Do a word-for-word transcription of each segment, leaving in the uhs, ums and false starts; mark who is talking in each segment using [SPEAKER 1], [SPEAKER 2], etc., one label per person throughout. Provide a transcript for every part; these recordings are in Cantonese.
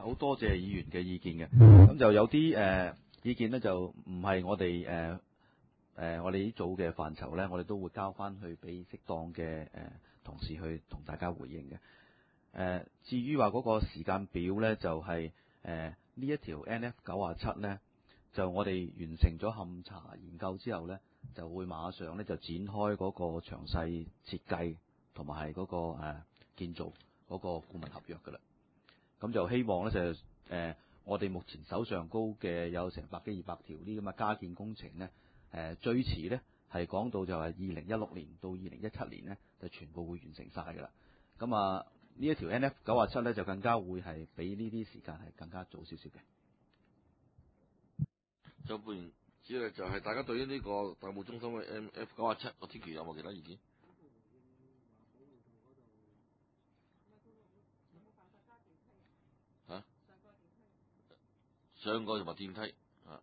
[SPEAKER 1] 好多謝議員嘅意見嘅。咁就有啲誒、呃、意見咧，就唔係我哋誒誒我哋呢組嘅範疇咧，我哋都會交翻去俾適當嘅誒、呃、同事去同大家回應嘅。誒、呃，至於話嗰個時間表咧，就係誒呢一條 N F 九啊七咧，就我哋完成咗勘查研究之後咧，就會馬上咧就展開嗰個詳細設計同埋係嗰個、呃、建造嗰個顧問合約㗎啦。咁就希望咧就誒、呃、我哋目前手上高嘅有成百幾二百條呢咁嘅加建工程咧，誒、呃、最遲咧係講到就係二零一六年到二零一七年咧就全部會完成晒㗎啦。咁啊呢一條 N F 九啊七咧就更加會係比呢啲時間係更加早少少嘅。
[SPEAKER 2] 就換言之咧，就係大家對於呢個大埔中心嘅 M F 九啊七個天橋有冇其他意見？嚇、啊？上過同埋電梯啊？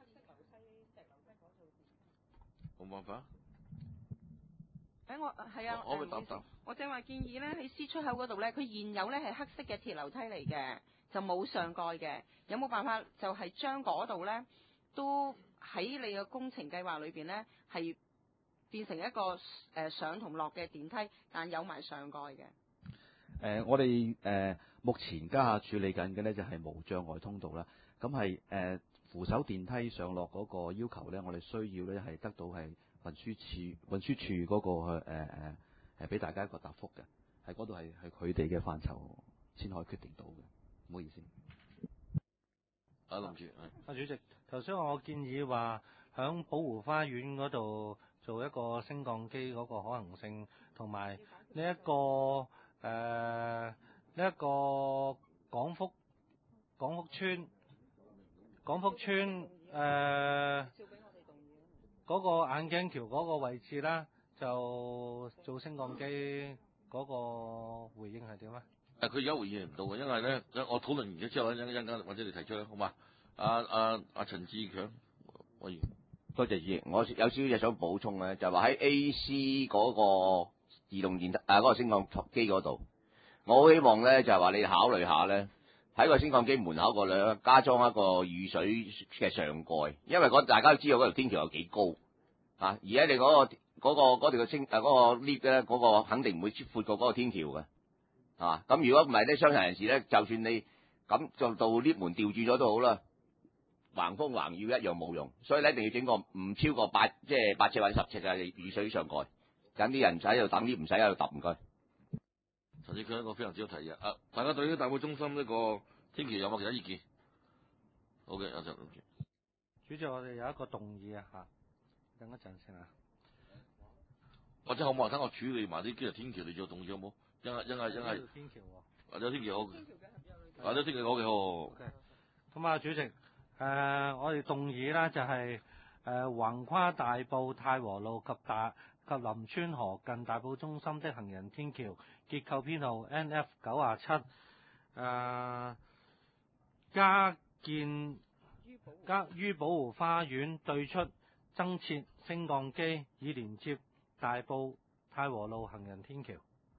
[SPEAKER 2] 冇辦法。
[SPEAKER 3] 誒我係啊，
[SPEAKER 2] 可唔可以答答？
[SPEAKER 3] 我正話建議咧喺 C 出口嗰度咧，佢現有咧係黑色嘅鐵樓梯嚟嘅，就冇上蓋嘅。有冇辦法就係將嗰度咧都喺你嘅工程計劃裏邊咧係變成一個誒上同落嘅電梯，但有埋上蓋嘅？誒、
[SPEAKER 1] 呃，我哋誒、呃、目前家下處理緊嘅咧就係無障礙通道啦。咁係誒扶手電梯上落嗰個要求咧，我哋需要咧係得到係運輸處運輸處嗰、那個誒誒誒俾大家一個答覆嘅，喺嗰度係係佢哋嘅範疇先可以決定到嘅。唔好意思。
[SPEAKER 2] 啊，林主
[SPEAKER 4] 阿主席，頭先我建議話響寶湖花園嗰度做一個升降機嗰個可能性，同埋呢一個誒呢一個廣福廣福村廣福村誒嗰、呃那個眼鏡橋嗰個位置啦，就做升降機嗰個回應係點啊？
[SPEAKER 2] 誒，佢而家回應唔到嘅，因為咧，我討論完咗之後咧，一陣間或者你提出啦，好嘛？阿阿阿陳志強委員，
[SPEAKER 5] 多謝議員，我有少少嘢想補充咧，就係話喺 A C 嗰個自動電梯啊嗰個升降機嗰度，我好希望咧就係話你考慮下咧，喺個升降機門口嗰度加裝一個雨水嘅上蓋，因為嗰大家都知道嗰條天橋有幾高啊，而家你嗰、嗰個嗰、嗰個嗰條嘅升誒嗰個 lift 咧，嗰個肯定唔會闊過嗰個天橋嘅。啊，咁如果唔係咧，傷殘人士咧，就算你咁就到 lift 門吊住咗都好啦，橫風橫雨一樣冇用，所以咧一定要整個唔超過八即係八尺或者十尺嘅雨水上蓋，等啲人唔使喺度等 lift，唔使喺度揼。唔該。
[SPEAKER 2] 陳志強一個非常之好提議啊！大家對於大埔中心呢個天橋有冇其他意見？好嘅，有陣。
[SPEAKER 4] 主席，我哋有一個動議啊嚇，等一陣先啊。
[SPEAKER 2] 或者可唔可以等我處理埋啲幾條天橋嚟做動議好冇？因係因係因係
[SPEAKER 4] 天橋喎，
[SPEAKER 2] 或者天橋好，或者天橋好嘅好。
[SPEAKER 4] 咁啊，主席，誒、呃，我哋動議啦就係、是、誒、呃、橫跨大埔太和路及大及林村河近大埔中心的行人天橋，結構編號 N F 九啊七，誒加建加於寶湖花園對出增設升降機，以連接大埔太和路行人天橋。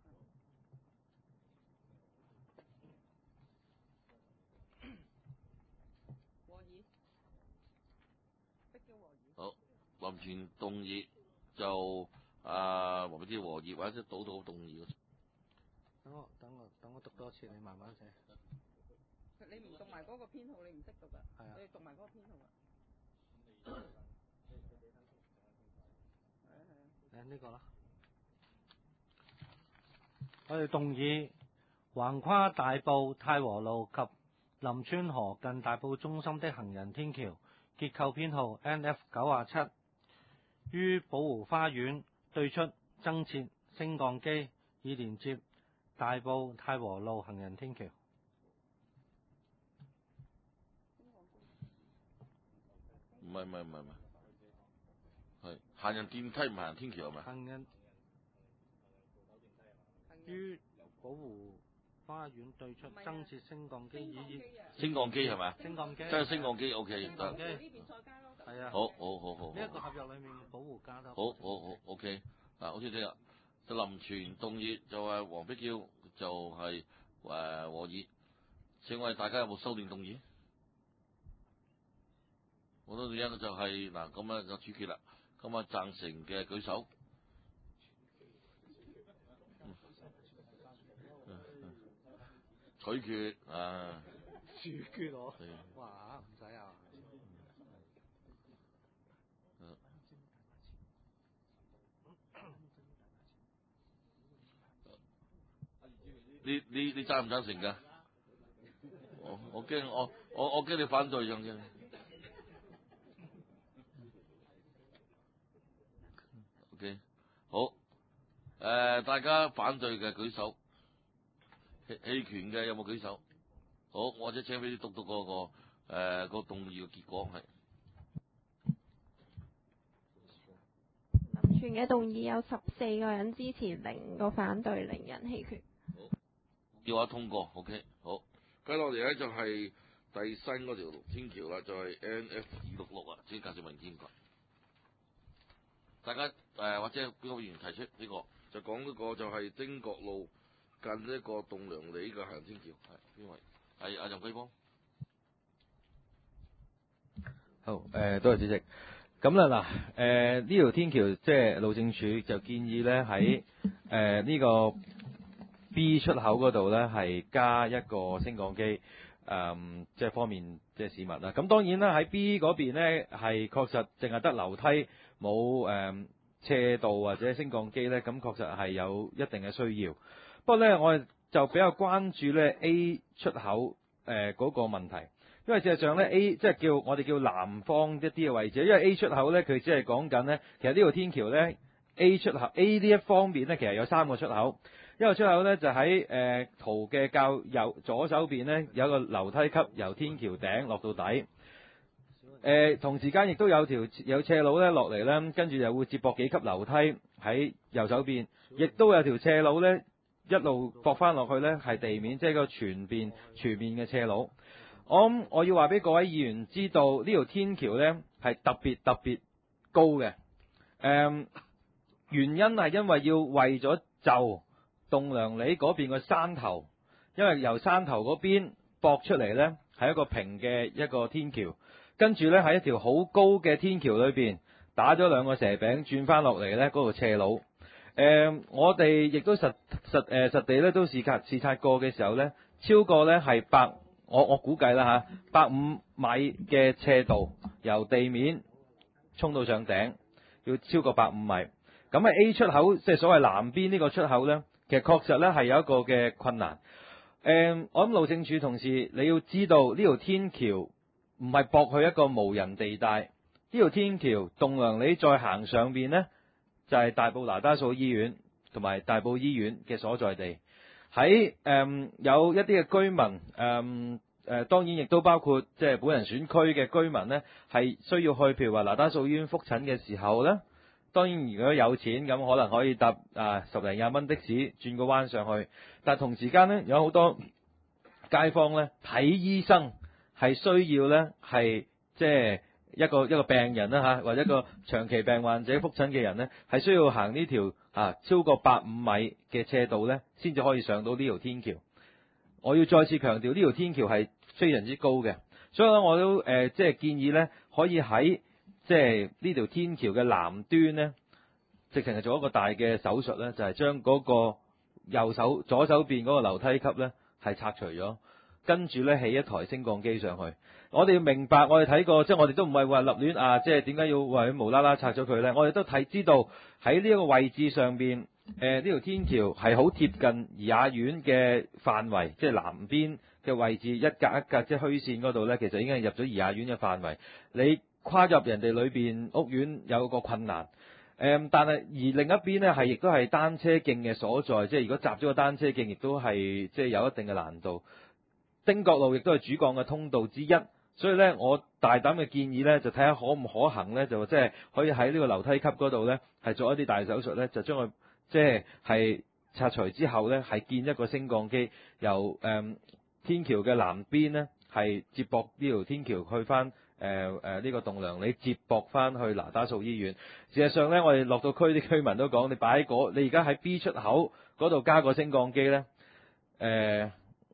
[SPEAKER 2] 好，林全動議就啊黃美芝和議或者倒到動議。
[SPEAKER 4] 等我等我等我讀多次，你慢慢寫。
[SPEAKER 3] 你唔讀埋嗰個編號，你唔識讀噶。係啊。你讀埋嗰個編號啊。係啊係啊。誒呢個啦。我哋動議橫跨大埔太和路及林村河近大埔中心的行人天橋，結構編號 N F 九啊七，於寶湖花園對出增設升降機，以連接大埔太和路行人天橋。
[SPEAKER 2] 唔係唔係唔係唔係，係行人電梯唔係行人天橋係咪？
[SPEAKER 4] 行人於寶湖花園對出增設升降機，以
[SPEAKER 2] 升降機係咪？
[SPEAKER 4] 升降機，
[SPEAKER 2] 真係升降機 O K 得。
[SPEAKER 4] 係啊。
[SPEAKER 2] 好好好好。
[SPEAKER 4] 呢一個合約裏面寶湖加多。
[SPEAKER 2] 好好好 O K， 嗱好似聽日就林全動議就係黃碧嬌就係誒和議請問大家有冇修訂動議？好多原因就係、嗱，咁啊就主決啦。咁啊贊成嘅舉手。取決啊！
[SPEAKER 3] 主決我，哇唔使啊！
[SPEAKER 2] 你你你贊唔贊成㗎？我我驚我我我驚你反對樣嘅。OK， 好，誒、呃、大家反對嘅舉手。棄權嘅有冇舉手？好，或者請俾你讀讀嗰、那個誒、呃那個動議嘅結果係。
[SPEAKER 6] 林全嘅動議有十四個人支持，零個反對，零人棄權。
[SPEAKER 2] 好，叫我通過。OK， 好。跟落嚟咧就係第新嗰條天橋啦，就係、是、N F 二六六啊，即係介紹文件。大家誒、呃、或者邊個議員提出呢、這個？就講呢個就係汀角路近呢個棟梁里嘅行人天橋，係邊位？係阿任輝邦。
[SPEAKER 7] 好，誒、呃，多謝主席。咁啦嗱，誒呢條天橋即係路政署就建議咧喺誒呢個 B 出口嗰度咧係加一個升降機，誒、呃、即係方便即係市民啦。咁當然啦，喺 B 嗰邊咧係確實淨係得樓梯，冇誒、呃、斜道或者升降機咧，咁確實係有一定嘅需要。不過咧，我哋就比較關注咧 A 出口誒嗰、呃那個問題。因為事實上咧 A 即係叫我哋叫南方一啲嘅位置，因為 A 出口咧佢只係講緊咧，其實呢條天橋咧 A 出口 A 呢一方面咧，其實有三個出口，一個出口咧就喺誒、呃、圖嘅較右左手邊咧有一個樓梯級由天橋頂落到底，誒、呃、同時間亦都有條有斜路咧落嚟咧，跟住又會接駁幾級樓梯喺右手邊，亦都有條斜路咧一路駁翻落去咧係地面，即係個全面全面嘅斜路。我諗我要話俾各位議員知道，呢條天橋呢係特別特別高嘅。誒、嗯，原因係因為要為咗就棟梁里嗰邊個山頭，因為由山頭嗰邊駁出嚟呢係一個平嘅一個天橋，跟住呢喺一條好高嘅天橋裏邊打咗兩個蛇餅轉翻落嚟呢嗰度斜路。誒、嗯，我哋亦都實實誒、呃、實地咧都視察視察過嘅時候呢，超過呢係百。我我估計啦嚇，百五米嘅斜度由地面衝到上頂，要超過百五米。咁喺 A 出口，即係所謂南邊呢個出口呢，其實確實呢係有一個嘅困難。誒，我諗路政署同事你要知道，呢條天橋唔係駁去一個無人地帶，呢條天橋棟梁里再行上邊呢，就係大埔那打素醫院同埋大埔醫院嘅所在地。喺誒、嗯、有一啲嘅居民，誒、嗯、誒、呃、當然亦都包括即係本人選區嘅居民呢，係需要去譬如話那打素醫院覆診嘅時候呢，當然如果有錢咁可能可以搭啊十零廿蚊的士轉個彎上去，但同時間呢，有好多街坊呢睇醫生係需要呢，係即係一個一個病人啦嚇，或者一個長期病患者覆診嘅人呢，係需要行呢條啊超過百五米嘅斜道呢，先至可以上到呢條天橋。我要再次強調，呢條天橋係非常之高嘅，所以咧我都誒、呃、即係建議呢，可以喺即係呢條天橋嘅南端呢，直情係做一個大嘅手術呢，就係將嗰個右手左手邊嗰個樓梯級呢係拆除咗，跟住呢起一台升降機上去。我哋要明白，我哋睇過，即係我哋都唔係話立亂啊，即係點解要話佢無啦啦拆咗佢呢？我哋都睇知道喺呢一個位置上邊，誒呢條天橋係好貼近怡雅苑嘅範圍，即係南邊嘅位置一格一格即係虛線嗰度呢，其實已經係入咗怡雅苑嘅範圍。你跨入人哋裏邊屋苑有個困難，誒、呃，但係而另一邊呢，係亦都係單車徑嘅所在，即係如果閘咗個單車徑，亦都係即係有一定嘅難度。汀角路亦都係主幹嘅通道之一。所以咧，我大膽嘅建議咧，就睇下可唔可行咧，就即係可以喺呢個樓梯級嗰度咧，係做一啲大手術咧，就將佢即係係拆除之後咧，係建一個升降機，由誒、呃、天橋嘅南邊咧，係接駁呢條天橋去翻誒誒呢個棟梁里接駁翻去那打素醫院。事實上咧，我哋落到區啲居民都講，你擺喺嗰，你而家喺 B 出口嗰度加個升降機咧，誒、呃。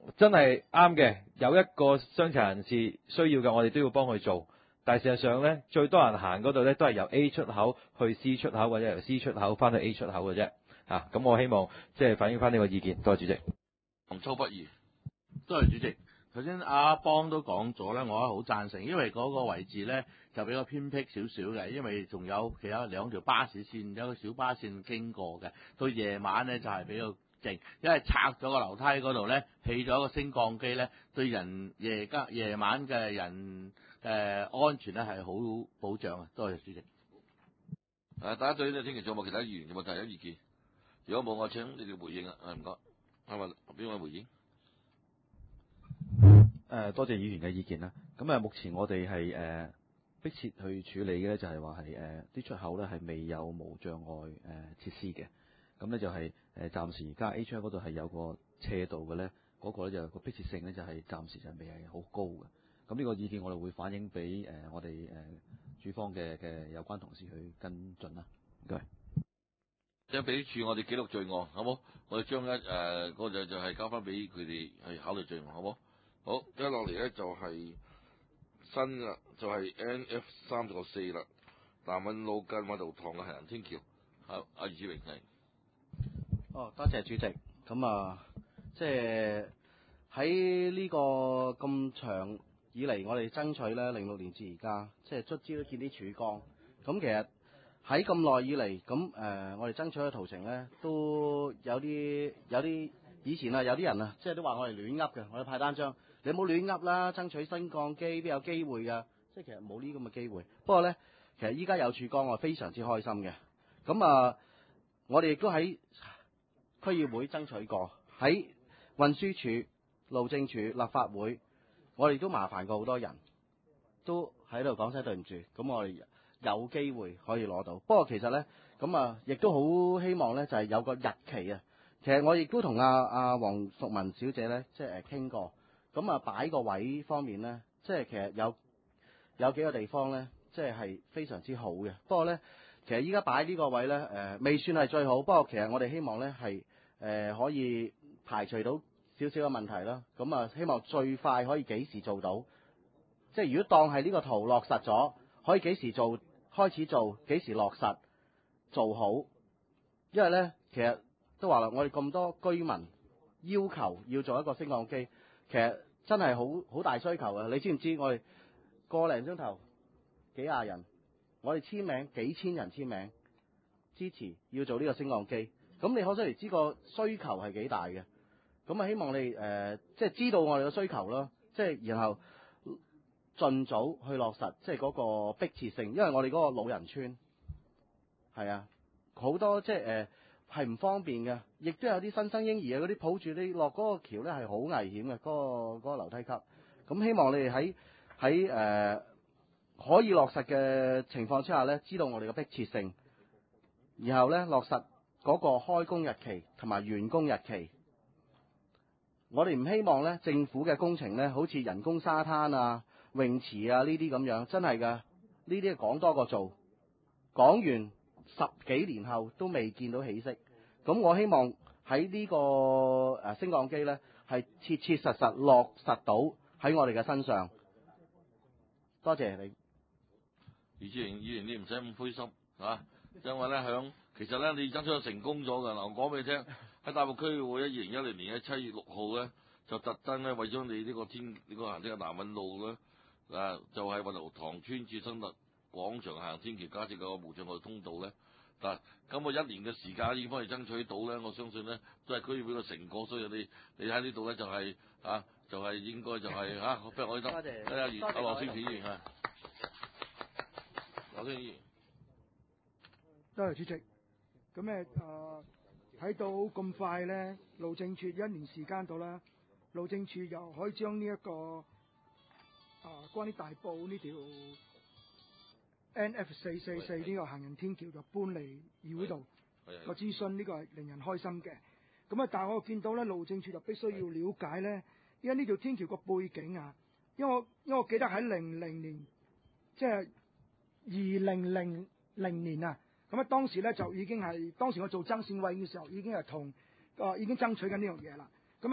[SPEAKER 7] 真係啱嘅，有一個傷殘人士需要嘅，我哋都要幫佢做。但係事實上咧，最多人行嗰度咧，都係由 A 出口去 C 出口，或者由 C 出口翻去 A 出口嘅啫。啊，咁我希望即係反映翻呢個意見。多謝主席。
[SPEAKER 2] 洪秋不義。
[SPEAKER 8] 多謝主席。頭先阿邦都講咗咧，我好贊成，因為嗰個位置咧就比較偏僻少少嘅，因為仲有其他兩條巴士線，有個小巴線經過嘅。到夜晚咧就係、是、比較靜，因為拆咗個樓梯嗰度咧，起咗個升降機咧，對人夜間夜晚嘅人誒、呃、安全咧係好保障啊！多謝主席。
[SPEAKER 2] 誒、啊，大家對呢個天橋仲有冇其他議員有冇提有意見？如果冇，我請你哋回應啊！誒，唔該，係咪邊位回應？
[SPEAKER 1] 誒，多謝議員嘅意見啦。咁啊，目前我哋係誒迫切去處理嘅咧，就係話係誒啲出口咧係未有無障礙誒設施嘅。咁咧就係誒暫時而家 A 出口嗰度係有個斜道嘅咧，嗰、那個咧就個迫切性咧就係暫時就未係好高嘅。咁呢個意見我哋會反映俾誒我哋誒主方嘅嘅有關同事去跟進啦。唔該。
[SPEAKER 2] 即係俾處我哋記錄罪案，好冇？我哋將一誒嗰就就係交翻俾佢哋去考慮罪案，好冇？好，跟落嚟咧就係新啦，就係、是、N F 三個四啦，南運路近運道堂嘅行人天橋。好，阿余志榮係。
[SPEAKER 9] 哦，多謝主席。咁啊，即係喺呢個咁長以嚟，我哋爭取咧，零六年至而家，即係卒之都見啲曙光。咁其實喺咁耐以嚟，咁誒、呃，我哋爭取嘅途程咧，都有啲有啲以前啊，有啲人啊，即係都話我哋亂噏嘅，我哋派單張。你冇亂噏啦，爭取升降機邊有機會㗎？即係其實冇呢咁嘅機會。不過咧，其實依家有曙光，我非常之開心嘅。咁啊，我哋亦都喺區議會爭取過，喺運輸署、路政署、立法會，我哋都麻煩過好多人，都喺度講聲對唔住。咁我哋有機會可以攞到。不過其實咧，咁啊，亦都好希望咧，就係有個日期啊。其實我亦都同阿阿黃淑文小姐咧，即係誒傾過。咁啊，擺個位方面咧，即係其實有有幾個地方咧，即係係非常之好嘅。不過咧，其實依家擺呢個位咧，誒、呃、未算係最好。不過其實我哋希望咧係誒可以排除到少少嘅問題啦。咁啊，希望最快可以幾時做到？即係如果當係呢個圖落實咗，可以幾時做？開始做幾時落實做好？因為咧，其實都話啦，我哋咁多居民要求要做一個升降機。其實真係好好大需求啊！你知唔知我哋個零鐘頭幾廿人，我哋簽名幾千人簽名支持要做呢個升降機。咁你可想而知個需求係幾大嘅。咁啊，希望你誒、呃、即係知道我哋嘅需求咯，即係然後盡早去落實，即係嗰個迫切性。因為我哋嗰個老人村係啊，好多即係誒。係唔方便嘅，亦都有啲新生嬰兒啊，嗰啲抱住你落嗰個橋咧係好危險嘅，嗰、嗰個嗰、嗰個樓梯級。咁希望你哋喺喺誒可以落實嘅情況之下咧，知道我哋嘅迫切性，然後咧落實嗰個開工日期同埋完工日期。我哋唔希望咧政府嘅工程咧，好似人工沙灘啊、泳池啊呢啲咁樣，真係㗎，呢啲係講多過做，講完十幾年後都未見到起色，咁我希望喺呢個誒升降機咧係切切實實落實到喺我哋嘅身上。多謝你，
[SPEAKER 2] 余志榮議員，你唔使咁灰心嚇，因為咧響其實咧你爭取咗成功咗㗎。嗱，我講俾你聽，喺大埔區議會咧，二零一零年嘅七月六號咧，就特登咧為咗你呢個天呢、呢個行呢個南運路咧，啊就係運道塘村至新特廣場行天橋加設個無障礙通道咧。嗱，咁我一年嘅時間已經幫你爭取到咧，我相信咧都係區議會嘅成果，所以你你喺呢度咧就係、是、啊，就係、是、應該就係、是、嚇，不如我得睇下阿羅星議員啊，羅星議員，
[SPEAKER 10] 多謝主席。咁咧誒睇到咁快咧，路政署一年時間到啦，路政署又可以將呢、這、一個啊關於大埔呢條 N F 四四四呢個行人天橋就搬嚟議會度個諮詢，呢個係令人開心嘅。咁啊，但係我見到咧，路政署就必須要了解咧，因為呢條天橋個背景啊，因為我因為我記得喺零零年，即係二零零零年啊，咁啊當時咧就已經係當時我做爭選委嘅時候，已經係同啊已經爭取緊呢樣嘢啦。咁啊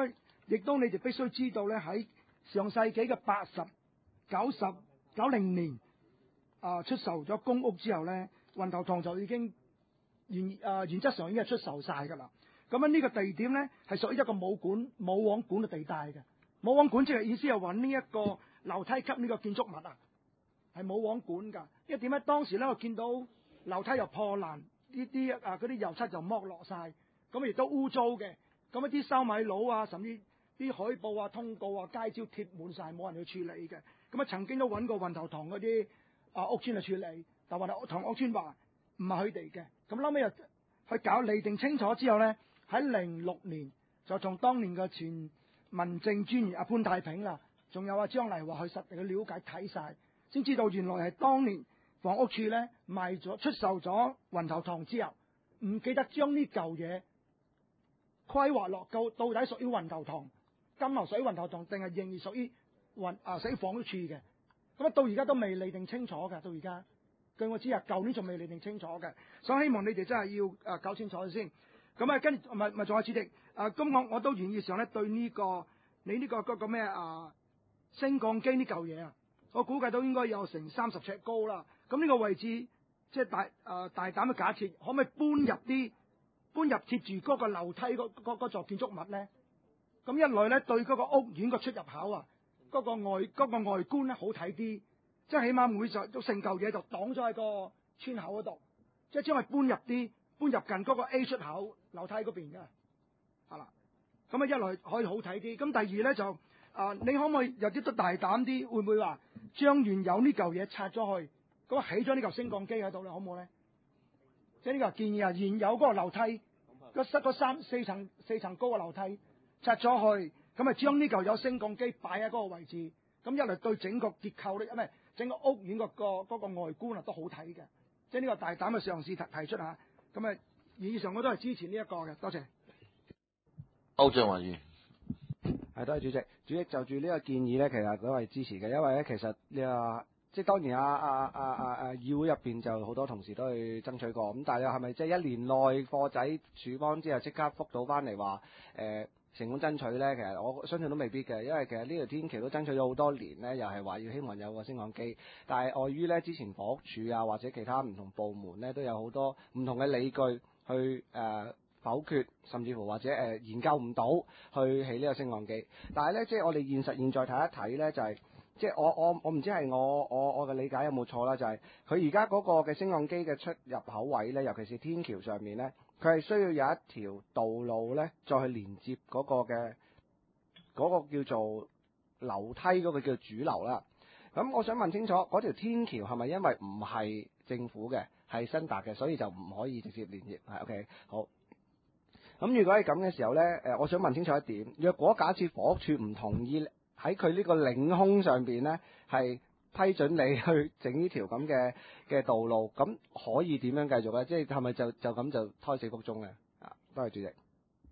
[SPEAKER 10] 亦都你哋必須知道咧，喺上世紀嘅八十、九十、九零年啊出售咗公屋之後咧，運頭塘就已經原啊原則上已經係出售晒㗎啦。咁樣呢個地點咧係屬於一個冇管冇網管嘅地帶嘅。冇網管即係意思係揾呢一個樓梯級呢個建築物啊，係冇網管㗎。因為點解當時咧我見到樓梯又破爛，呢啲啊嗰啲油漆就剝落晒，咁亦都污糟嘅。咁一啲收米佬啊，甚至啲海報啊、通告啊、街招貼滿晒，冇人去處理嘅。咁啊曾經都揾過運頭塘嗰啲啊屋邨去處理，但係運頭塘屋邨話唔係佢哋嘅。咁後尾又去搞釐定清楚之後咧，喺零六年就從當年嘅前民政專員阿潘太平啦，仲有阿張麗華去實地去了解睇晒，先知道原來係當年房屋處咧賣咗出售咗運頭塘之後，唔記得將呢嚿嘢規劃落到到底屬於運頭塘金牛水運頭塘，定係仍然屬於運啊屬於房屋處嘅。咁啊到而家都未釐定清楚嘅，到而家據我知啊，舊年仲未釐定清楚嘅，所以希望你哋真係要啊搞清楚先。咁啊，跟住咪咪仲有主席啊，咁我我都願意上咧對呢、這個你呢、這個嗰、那個咩啊升降機呢嚿嘢啊，我估計都應該有成三十尺高啦。咁呢個位置即係大啊、呃、大膽嘅假設，可唔可以搬入啲搬入貼住嗰個樓梯嗰嗰座建築物咧？咁一來咧對嗰個屋苑個出入口啊，嗰、那個外嗰、那個外觀咧好睇啲，即係起碼每就都成嚿嘢就擋咗喺個村口嗰度，即係將佢搬入啲。搬入近嗰個 A 出口樓梯嗰邊嘅，係啦。咁啊一來可以好睇啲，咁第二咧就啊、呃，你可唔可以有啲都大膽啲？會唔會話將原有呢嚿嘢拆咗去，咁起咗呢嚿升降機喺度咧，好唔好咧？即係呢個建議啊，現有嗰個樓梯，個塞個三四層四層高嘅樓梯拆咗去，咁啊將呢嚿有升降機擺喺嗰個位置，咁一嚟對整個結構咧，唔係整個屋苑、嗰個、嗰個外觀啊都好睇嘅。即係呢個大膽嘅嘗試提提出嚇。咁啊，以上我都係支持呢一個嘅，多謝。
[SPEAKER 2] 歐張華宇，
[SPEAKER 9] 係多謝主席。主席就住呢個建議咧，其實都係支持嘅，因為咧其實呢個即係當然啊啊啊啊啊議會入邊就好多同事都去爭取過，咁但係係咪即係一年內貨仔處方之後即刻覆到翻嚟話誒成功爭取咧？其實我相信都未必嘅，因為其實呢條天橋都爭取咗好多年咧，又係話要希望有個升降機，但係礙於咧之前房屋署啊或者其他唔同部門咧都有好多唔同嘅理據去誒、呃、否決，甚至乎或者誒、呃、研究唔到去起呢個升降機。但係咧即係我哋現實現在睇一睇咧，就係、是、即係我我我唔知係我我我嘅理解有冇錯啦，就係佢而家嗰個嘅升降機嘅出入口位咧，尤其是天橋上面咧。佢係需要有一條道路咧，再去連接嗰個嘅嗰、嗰個叫做樓梯嗰個叫主樓啦。咁我想問清楚，嗰條天橋係咪因為唔係政府嘅，係新達嘅，所以就唔可以直接連接？係 OK 好。咁如果係咁嘅時候咧，誒，我想問清楚一點，若果假設房屋署唔同意喺佢呢個領空上邊咧，係批准你去整呢條咁嘅嘅道路，咁可以點樣繼續咧？即係係咪就就咁就胎死腹中咧？啊，多謝主席。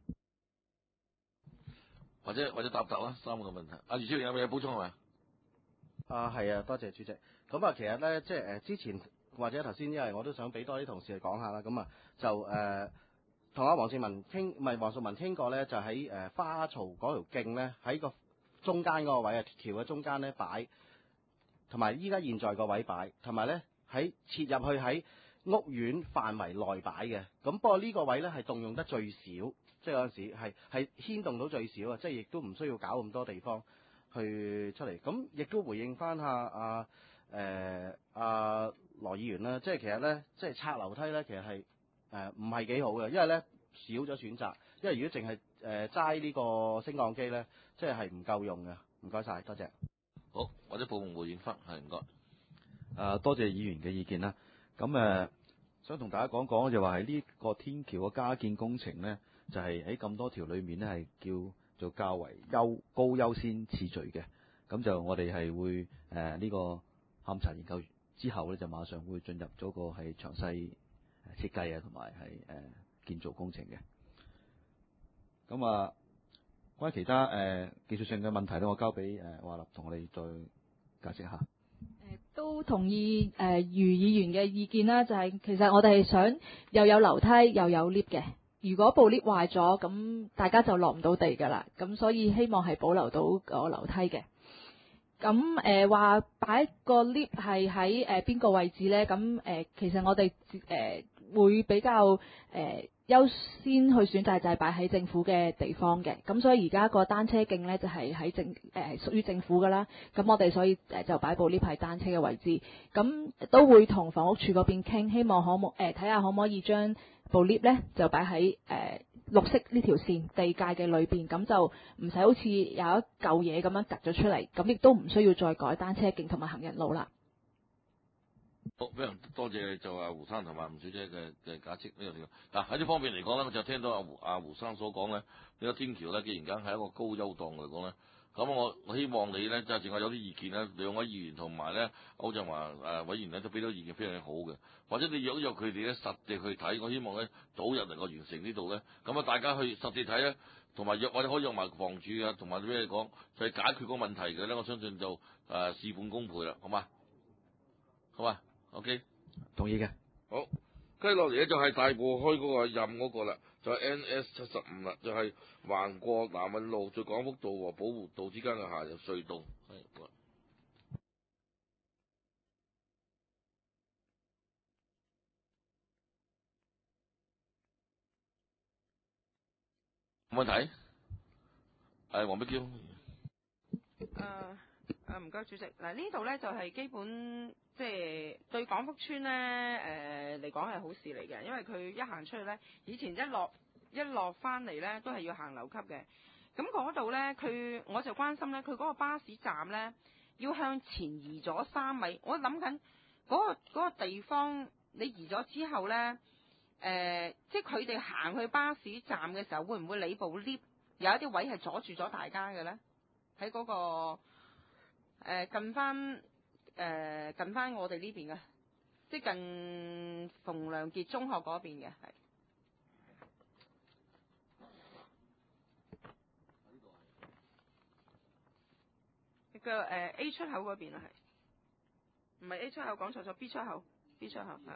[SPEAKER 2] 或者或者答答啦，三個問題。阿余超有冇嘢補充係咪？
[SPEAKER 9] 啊，係啊，多謝主席。咁啊，其實咧，即係誒之前或者頭先，因為我都想俾多啲同事去講下啦。咁啊，就誒同阿黃善文傾，唔係黃淑文傾過咧，就喺誒、呃、花槽嗰條徑咧，喺個中間嗰個位啊，橋嘅中間咧擺。同埋依家現在個位擺，同埋咧喺切入去喺屋苑範圍內擺嘅。咁不過呢個位咧係動用得最少，即係有陣時係係牽動到最少啊！即係亦都唔需要搞咁多地方去出嚟。咁亦都回應翻下阿誒阿羅議員啦，即係其實咧，即係拆樓梯咧，其實係誒唔係幾好嘅，因為咧少咗選擇。因為如果淨係誒齋呢個升降機咧，即係係唔夠用嘅。唔該晒，多謝。
[SPEAKER 2] 好，或者部門回應翻，係唔該。
[SPEAKER 1] 誒，多謝議員嘅意見啦。咁誒、呃，想同大家講講就話係呢個天橋嘅加建工程咧，就係喺咁多條裏面咧係叫做較為優高優先次序嘅。咁就我哋係會誒呢、呃這個勘查研究之後咧，就馬上會進入咗個係詳細設計啊，同埋係誒建造工程嘅。咁啊。關於其他誒、呃、技術性嘅問題咧，我交俾誒華立同我哋再解釋下。
[SPEAKER 11] 誒、呃、都同意誒、呃、余議員嘅意見啦，就係、是、其實我哋係想又有樓梯又有 lift 嘅， 如果部 lift 壞咗，咁大家就落唔到地㗎啦。咁所以希望係保留到個樓梯嘅。咁誒話擺個 lift 係喺誒邊個位置呢？咁誒、呃、其實我哋誒、呃、會比較誒、呃、優先去選擇就係擺喺政府嘅地方嘅。咁所以而家個單車徑呢，就係、是、喺政誒、呃、屬於政府㗎啦。咁我哋所以誒就擺部 lift 喺單車嘅位置。咁都會同房屋署嗰邊傾，希望可冇誒睇下可唔可以將部 lift 咧就擺喺誒綠色呢條線地界嘅裏邊，咁就唔使好似有一嚿嘢咁樣突咗出嚟，咁亦都唔需要再改單車徑同埋行人路啦。
[SPEAKER 2] 好，非常多謝就阿胡生同埋吳小姐嘅嘅解釋呢個呢個。嗱喺呢方面嚟講咧，我就聽到阿胡阿胡生所講咧，呢、呢個天橋咧，既然間係一個高優檔嚟講咧，咁我我希望你咧，就係淨係有啲意見咧，兩位議員同埋咧歐振華誒委員咧都俾到意見非常之好嘅，或者你約一約佢哋咧實地去睇，我希望咧早日能夠完成呢度咧，咁啊大家去實地睇咧，同埋約或者可以約埋房主啊，同埋咩講，就係、是、解決個問題嘅咧，我相信就誒、呃、事半功倍啦，好嘛？好嘛 ？OK，
[SPEAKER 1] 同意嘅。
[SPEAKER 2] 好，跟住落嚟咧就係大埔開嗰個任嗰個啦，就係 N S 七十五啦，就係橫過南運路最廣福道和寶湖道之間嘅下游隧道。係，冇問題。係黃碧嬌。
[SPEAKER 12] 誒誒唔該主席，嗱呢度咧就係、是、基本即係對廣福村咧誒嚟講係好事嚟嘅，因為佢一行出去咧，以前一落一落翻嚟咧都係要行樓級嘅，咁嗰度咧佢我就關心咧，佢嗰個巴士站咧要向前移咗三米，我諗緊嗰個嗰、嗰個地方你移咗之後咧，誒、呃、即係佢哋行去巴士站嘅時候，會唔會你部 lift 有一啲位係阻住咗大家嘅咧？喺嗰、嗰個、呃、近翻誒、呃、近翻我哋呢邊嘅，即係近馮良傑中學嗰邊嘅，係。個誒 A 出口嗰邊啊，係，唔係 A 出口，講錯咗 B 出口 ，B 出口係。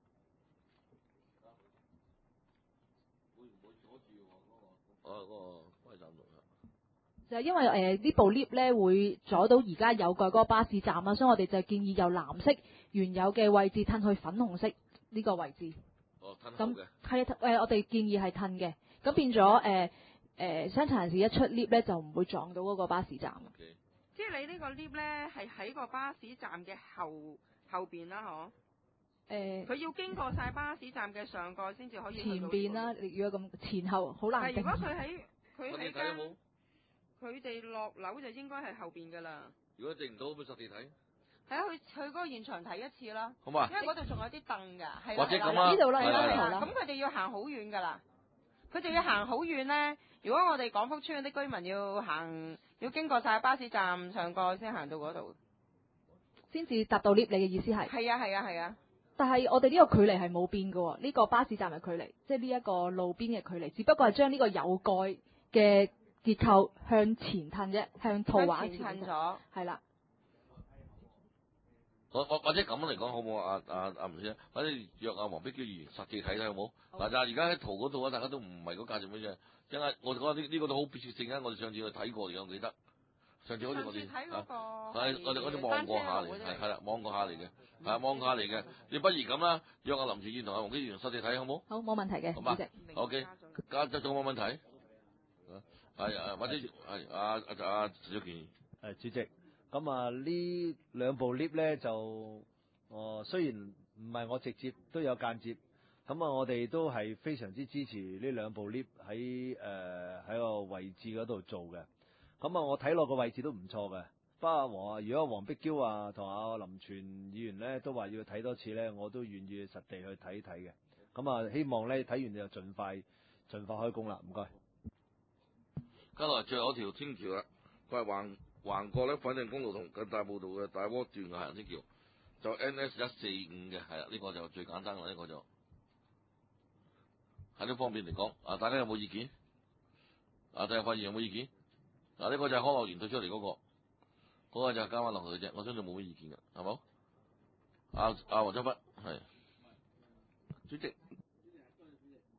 [SPEAKER 2] 會唔會阻住我嗰個？哦，嗰個歸站路啊。
[SPEAKER 11] 就係因為誒、呃、呢部 lift 咧會阻到而家有嘅嗰個巴士站啦，所以我哋就建議由藍色原有嘅位置褪去粉紅色呢個位置。
[SPEAKER 2] 哦，褪
[SPEAKER 11] 咁
[SPEAKER 2] 嘅。
[SPEAKER 11] 係誒，我哋建議係褪嘅，咁變咗誒誒傷殘人士一出 lift 咧就唔會撞到嗰個巴士站。
[SPEAKER 2] Okay.
[SPEAKER 12] 即係你呢個 lift 咧係喺個巴士站嘅後後邊啦，嗬？誒，佢要經過晒巴士站嘅上蓋先至可以去到
[SPEAKER 11] 前邊啦，如果咁前後好難定。
[SPEAKER 12] 如果佢喺佢喺間，
[SPEAKER 2] 冇？
[SPEAKER 12] 佢哋落樓就應該係後邊噶啦。
[SPEAKER 2] 如果定唔到，咪實地睇。
[SPEAKER 12] 係啊，去去嗰個現場睇一次啦。
[SPEAKER 2] 好嘛？
[SPEAKER 12] 因為嗰度仲有啲凳㗎，係
[SPEAKER 2] 或者咁啦，
[SPEAKER 11] 呢度啦，
[SPEAKER 12] 係啦，
[SPEAKER 11] 係啦。
[SPEAKER 12] 咁佢哋要行好遠㗎啦。佢哋要行好遠咧。如果我哋廣福村嗰啲居民要行，要經過晒巴士站上蓋先行到嗰度，
[SPEAKER 11] 先至達到 lift。你嘅意思係？
[SPEAKER 12] 係啊，係啊，係啊。
[SPEAKER 11] 但係我哋呢個距離係冇變㗎喎，呢、呢個巴士站嘅距離，即係呢一個路邊嘅距離，只不過係將呢個有蓋嘅結構向前褪啫，向圖畫前
[SPEAKER 12] 褪咗，
[SPEAKER 11] 係啦。
[SPEAKER 2] 或或或者咁嚟講好唔好啊？阿阿阿吳先生，或者約阿黃碧嬌議員實地睇睇好唔好？嗱，但係而家喺圖嗰度啊，大家都唔係嗰價值乜嘢，因為我哋覺得呢呢個都好別設性啊！我哋上次去睇過嘅，我記得上次好似我哋
[SPEAKER 12] 睇嗰個
[SPEAKER 2] 係我哋嗰啲望過下嚟，係係啦，望過下嚟嘅，係望過下嚟嘅。你不如咁啦，約阿林志遠同阿黃碧嬌議員實地睇好唔好？
[SPEAKER 11] 好，冇問題嘅，
[SPEAKER 2] 好嘛
[SPEAKER 11] 主席。
[SPEAKER 2] ？OK，加咗仲冇問題？係啊，或者係阿阿阿陳小健。
[SPEAKER 13] 誒，主席。咁啊，呢兩部 lift 咧就，哦，雖然唔係我直接都有間接，咁啊，我哋都係非常之支持呢兩部 lift 喺誒喺個位置嗰度做嘅。咁啊，我睇落個位置都唔錯嘅。不過黃，如果黃碧嬌啊同阿林全議員咧都話要睇多次咧，我都願意實地去睇睇嘅。咁啊，希望咧睇完就盡快盡快開工啦。唔該。
[SPEAKER 2] 跟落最後一條天橋啦，佢係橫。橫過咧粉嶺公路同近大埔道嘅大窩段嘅行人天橋，就 N S 一四五嘅，係啦，呢個就最簡單啦，呢、這個就喺呢方面嚟講，啊，大家有冇意見？啊，大家發現有冇意見？嗱、啊，呢、這個就係康樂園推出嚟嗰、那個，嗰、那個就係加翻落去嘅啫，我相信冇乜意見嘅，係冇？阿阿黃秋北係主席，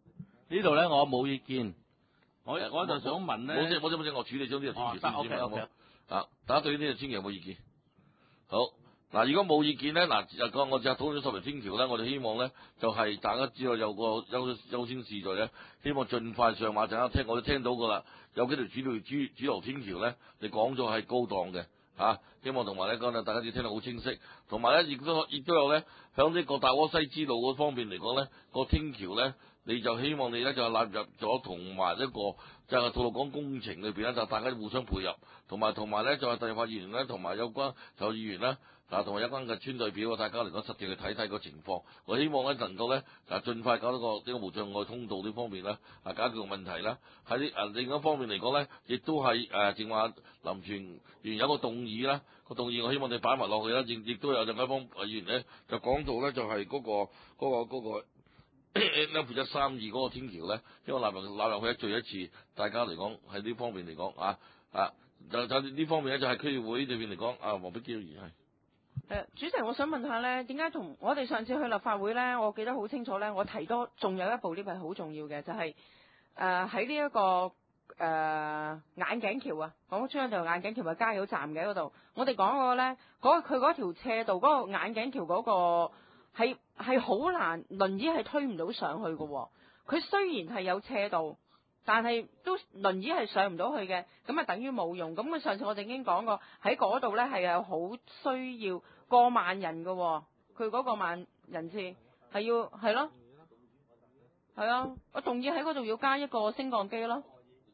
[SPEAKER 8] 呢度咧我冇意見，我我就想問咧，
[SPEAKER 2] 冇啫冇啫冇啫，我處理咗呢個天橋先
[SPEAKER 8] 哦得
[SPEAKER 2] 先
[SPEAKER 8] OK，OK
[SPEAKER 2] 好冇？啊，大家對呢個天橋有冇意見？好。嗱，如果冇意見咧，嗱，就講我就討論咗十條天橋咧，我哋希望咧就係、是、大家知道有個優優先次序咧，希望盡快上馬。陣間聽我都聽到噶啦，有幾條主流主主流天橋咧，你講咗係高檔嘅嚇，希望同埋咧講咧，大家要聽得好清晰。同埋咧，亦都亦都有咧，響呢個大窩西支路嗰方面嚟講咧，個天橋咧，你就希望你咧就納入咗同埋一個就係吐露港工程裏邊咧，就大家互相配合，同埋同埋咧就係第發議員咧，同埋有關就議員咧。嗱，同埋有關嘅村代表，大家嚟講實際去睇睇個情況。我希望咧能夠咧，啊，盡快搞到個呢個無障礙通道呢方面咧，啊，解決個問題啦。喺啲啊另一方面嚟講咧，亦都係誒正話林全原有個動議啦，個動議我希望你擺埋落去啦。亦亦都有另一方議員咧就講到咧就係嗰個嗰個嗰個 F 一三二嗰個天橋咧，希望納入納入去一聚一次，大家嚟講喺呢方面嚟講啊啊就就呢方面咧就係區議會裏邊嚟講啊，黃碧嬌議員係。
[SPEAKER 12] 誒，主席，我想問下咧，點解同我哋上次去立法會咧，我記得好清楚咧，我提多仲有一部 lift 係好重要嘅，就係誒喺呢一個誒、呃、眼鏡橋啊，港島村嗰條眼鏡橋咪加油站嘅嗰度，我哋講過咧，嗰佢嗰條斜道嗰、嗰個眼鏡橋嗰個係係好難，輪椅係推唔到上去嘅喎。佢雖然係有斜道，但係都輪椅係上唔到去嘅，咁啊等於冇用。咁佢上次我哋已經講過，喺嗰度咧係有好需要過萬人嘅喎，佢嗰個萬人次係要係咯，係啊，我同意喺嗰度要加一個升降機咯。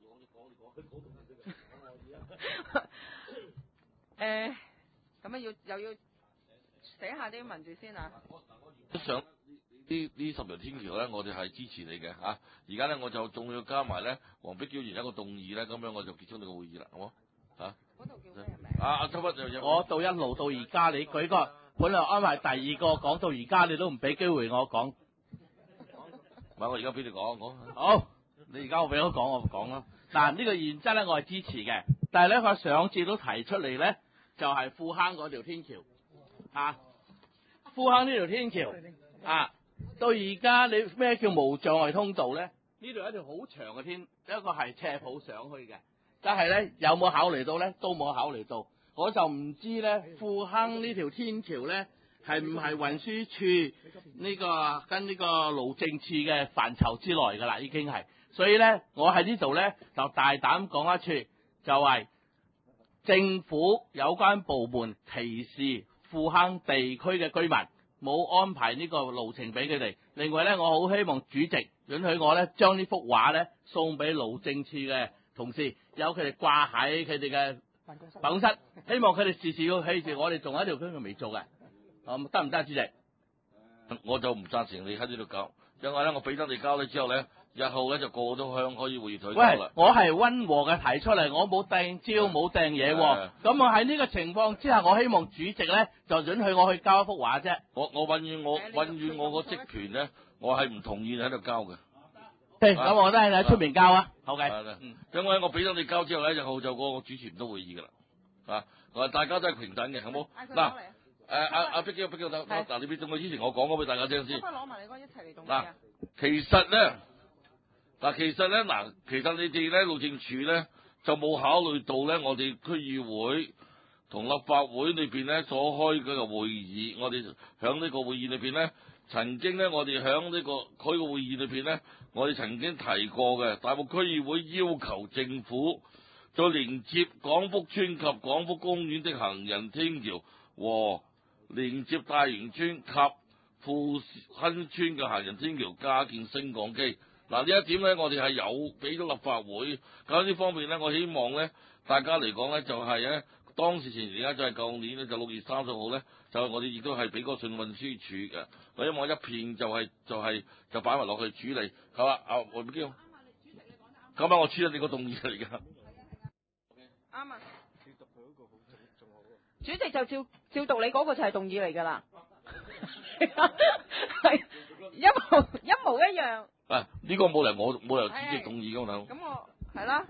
[SPEAKER 12] 誒，咁啊要又要寫下啲文字先啊。
[SPEAKER 2] 上呢呢十條天橋咧，我哋係支持你嘅嚇。而家咧我就仲要加埋咧黃碧嬌議員一個動議咧，咁樣我就結束你個會議啦，好冇嚇？嗰度叫咩名？啊啊，秋斌又
[SPEAKER 8] 我到一路到而家，你舉個本來安排第二個講到而家，你都唔俾機會我講。
[SPEAKER 2] 唔係，我而家俾你講講。
[SPEAKER 8] 好，你而家我俾我講，我講啦。嗱，呢個原則咧，我係支持嘅，但係咧，佢上次都提出嚟咧，就係、是、富坑嗰條天橋啊，富坑呢條天橋啊。到而家你咩叫無障礙通道咧？呢度有一條好長嘅天，一個係斜鋪上去嘅，但係咧有冇考慮到咧？都冇考慮到，我就唔知咧富坑呢條天橋咧係唔係運輸處呢個跟呢個路政處嘅範疇之內噶啦，已經係。所以咧，我喺呢度咧就大膽講一處，就係、是、政府有關部門歧視富坑地區嘅居民。冇安排呢個路程俾佢哋。另外咧，我好希望主席允許我咧將呢幅畫咧送俾路政處嘅同事，有佢哋掛喺佢哋嘅辦公室。希望佢哋時時要記住，我哋仲有一條區未做嘅。咁得唔得，主席？
[SPEAKER 2] 我就唔贊成你喺呢度交，因為咧我俾得你交咧之後咧，日後咧就個個都向可以會議台交啦。
[SPEAKER 8] 喂，我係溫和嘅提出嚟，我冇掟招冇掟嘢喎。咁我喺呢個情況之下，我希望主席咧就允許我去交一幅畫啫。
[SPEAKER 2] 我我永遠我永遠我個職權咧，我係唔同意你喺度交嘅。
[SPEAKER 8] 咁、啊、我都係喺出面交啊。好嘅。
[SPEAKER 2] 嗯。因為我俾咗你交之後咧，日後就個主持唔到會議噶啦。啊，我大家都係平等嘅，好冇？嗱。誒阿阿碧嬌碧嬌等嗱，你俾到我之前我講咗俾大家聽先。
[SPEAKER 12] 可唔可以攞埋你嗰一齊嚟動
[SPEAKER 2] 嗱，其實咧，嗱其實咧，嗱其實你哋咧路政署咧就冇考慮到咧，我哋區議會同立法會裏邊咧所開嗰個會議，我哋響呢個會議裏邊咧，曾經咧我哋響呢個區嘅會議裏邊咧，我哋曾經提過嘅，大埔區議會要求政府在連接廣福村及廣福公園的行人天橋和連接大營村及富亨村嘅行人天橋加建升降機。嗱呢一點咧，我哋係有俾咗立法會。咁呢方面咧，我希望咧，大家嚟講咧，就係、是、咧，當時前而家就係舊年咧，就六月三十號咧，就我哋亦都係俾個信運輸署嘅。我希望一片就係、是、就係、是、就擺埋落去處理，係嘛？啊，黃碧嬌，咁啊，我處理你個動議嚟㗎。
[SPEAKER 12] 啱啊。主席就照照讀你嗰個就係動議嚟㗎啦，係一模一模一樣。
[SPEAKER 2] 啊！呢、這個冇嚟我冇由主席動議㗎嘛。
[SPEAKER 12] 咁我係啦。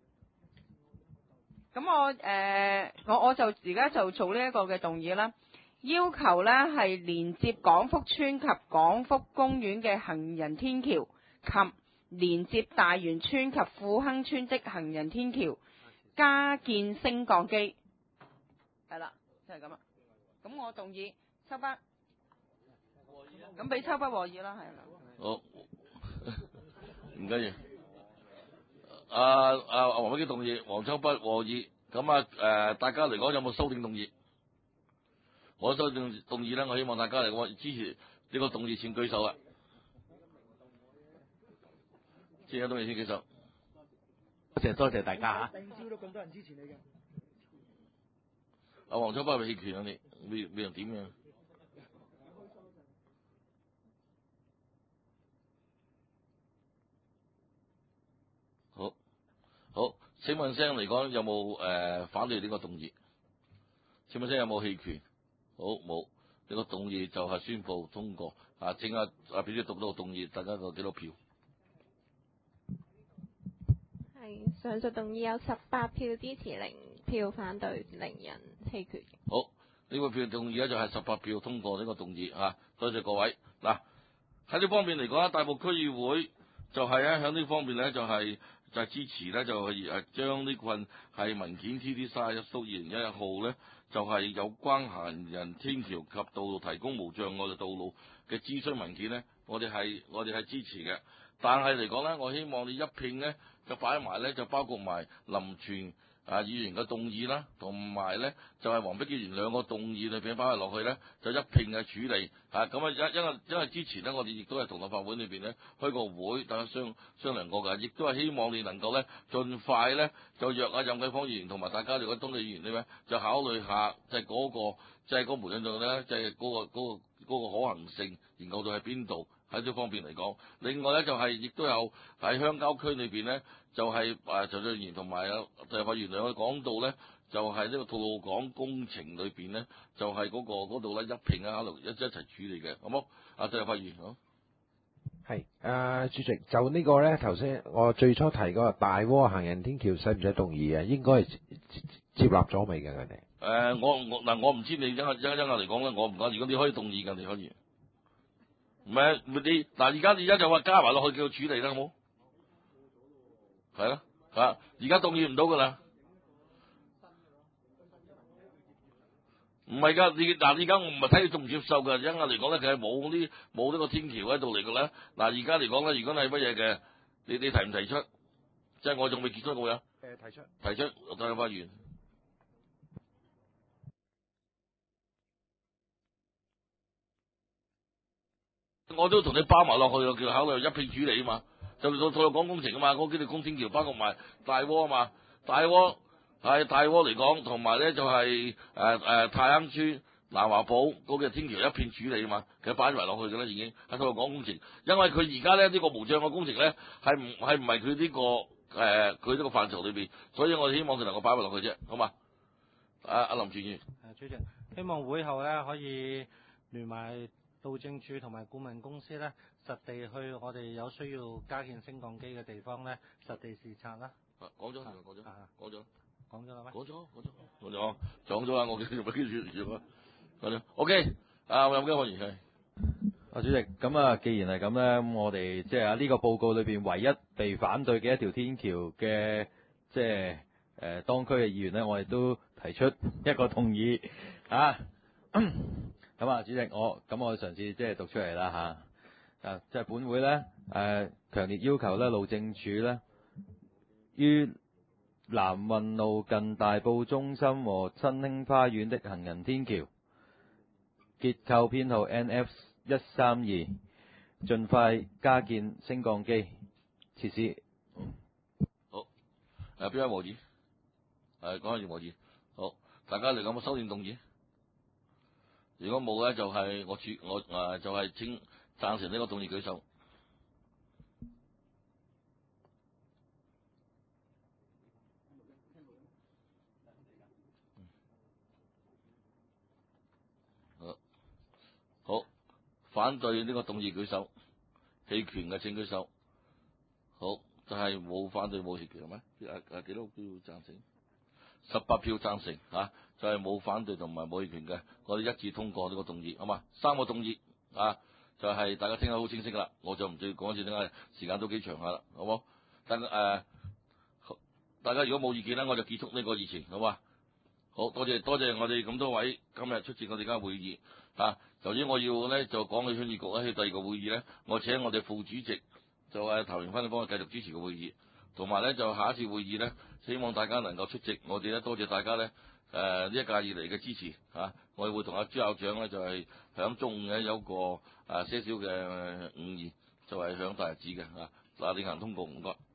[SPEAKER 12] 咁我誒、呃、我我就而家就做呢一個嘅動議啦。 要求呢係連接廣福村及廣福公園嘅行人天橋及連接大元村及富亨村的行人天橋加建升降機。係啦，就係咁啦。咁我動議秋北，咁俾秋北和議啦，係啦。
[SPEAKER 2] 好，唔緊要。阿阿黃偉基動議，黃秋北和議。咁啊誒，大家嚟講有冇修正動議？我修正動議咧，我希望大家嚟講支持呢個動議先舉手啊！支持動議先舉手。
[SPEAKER 8] 多謝多謝大家嚇。
[SPEAKER 10] 第五朝都咁多人支持你嘅。
[SPEAKER 2] 阿黃秋北係咪棄權啊？你你你又點樣？好，好，請問聲嚟講有冇誒、呃、反對呢個動議？請問聲有冇棄權？好，冇。呢、這個動議就係宣布通過。啊，正啊啊，俾你讀到個動議，大家有幾多票？
[SPEAKER 6] 係上述動議有十八票支持，零票反對，零人棄權。
[SPEAKER 2] 好，呢、這個票動議咧就係十八票通過呢個動議啊！多謝各位。嗱，喺呢方面嚟講，大埔區議會就係咧喺呢方面咧就係、是、就係、是、支持咧就係誒將呢份係文件 T D 三十一縮二零一一號咧就係、是、有關行人天橋及道路提供無障礙嘅道路嘅諮詢文件咧，我哋係我哋係支持嘅。但係嚟講咧，我希望你一併咧就擺埋咧就包括埋林全啊議員嘅動議啦，同埋咧就係黃碧建兩個動議裏邊擺埋落去咧，就一併嘅處理啊。咁啊，因因為因為之前咧，我哋亦都係同立法會裏邊咧開個會，大家商商量過㗎，亦都係希望你能夠咧盡快咧就約啊任繼芳議員同埋大家哋嘅東地議員咧，就考慮下就係嗰、那個即係嗰個無盡度咧，就係、是、嗰、那個嗰、那個嗰、那個可行性研究到喺邊度。喺呢方面嚟講，另外咧就係、是、亦都有喺鄉郊區裏邊咧，就係誒陳俊賢同埋啊謝發元兩個講到咧，就係、是、呢個吐露港工程裏邊咧，就係、是、嗰、那個嗰度咧一併啊，一一齊處理嘅，好冇？啊謝發元好。
[SPEAKER 14] 係，啊主席，就呢個咧，頭先我最初提嗰個大窩行人天橋使唔使動議啊？應該係接納咗未嘅佢哋？誒、
[SPEAKER 2] 呃，我我嗱，我唔知你一陣一陣嚟講咧，我唔講。如果你可以動議嘅，你可以。唔係，你嗱而家而家就話加埋落去叫佢處理啦，好冇？係啦，啊，而家動議唔到噶啦。唔係㗎，你嗱而家我唔係睇你接唔接受㗎，而家嚟講咧，佢係冇啲冇呢個天橋喺度嚟㗎啦。嗱而家嚟講咧，如果你係乜嘢嘅，你你提唔提出？即係我仲未結束到嘅。
[SPEAKER 14] 誒，提出。
[SPEAKER 2] 提出，我等下發言。我都同你包埋落去，叫考慮一併處理啊嘛，就到吐露港工程啊嘛，嗰幾條公天橋包括埋大窩啊嘛，大窩係大窩嚟講，同埋咧就係誒誒太坑村南華堡嗰個天橋一併處理啊嘛，其實擺埋落去嘅啦已經喺吐露港工程，因為佢而家咧呢、這個無障礙工程咧係唔係唔係佢呢個誒佢呢個範疇裏邊，所以我哋希望佢能夠擺埋落去啫，好嘛？阿、啊、阿林主任，
[SPEAKER 3] 誒主席，希望會後咧可以聯埋路政署同埋顧問公司咧，實地去我哋有需要加建升降機嘅地方咧，實地視察啦。
[SPEAKER 2] 講咗，講咗，講咗，
[SPEAKER 3] 講咗啦咩？
[SPEAKER 2] 講咗，講咗，講咗，講咗啊！我繼續俾佢住住啊！講咗 ，OK。啊，有冇機會係？
[SPEAKER 7] 啊，主席，咁啊，既然係咁咧，咁我哋即係啊呢個報告裏邊唯一被反對嘅一條天橋嘅，即係誒當區嘅議員咧，我哋都提出一個動議啊。咁啊，主席，我咁我嘗試即係讀出嚟啦嚇。啊，即係本會咧誒，強烈要求咧路政署咧，於南運路近大埔中心和新興花園的行人天橋，結構編號 N F 一三二，盡快加建升降機設施。
[SPEAKER 2] 好，誒邊位和議？誒講下葉和議。好，大家嚟講個修正動議。如果冇咧，就係、是、我處我誒、呃、就係、是、請贊成呢個動議舉手。好，好，反對呢個動議舉手，棄權嘅請舉手。好，就係、是、冇反對冇棄權係咩？誒誒幾多都要贊成？ 十八票贊成啊，就係、是、冇反對同埋冇棄權嘅，我哋一致通過呢個動議，好嘛？三個動議啊，就係、是、大家聽得好清晰啦，我就唔再講一次，點解時間都幾長下啦，好冇？但誒、呃，大家如果冇意見咧，我就結束呢個議程，好嘛？好多謝多謝我哋咁多位今日出席我哋間會議啊！頭先我要咧就講起鄉議局咧，去第二個會議咧，我請我哋副主席就係譚榮芬幫我繼續主持個會議，同埋咧就下一次會議咧，希望大家能夠出席。我哋咧多謝大家咧誒呢一屆以嚟嘅支持啊！我哋會同阿朱校長咧就係、是、響中午咧有個誒些少嘅午宴，就係、是、響大日子嘅啊！嗱，另行通告唔該。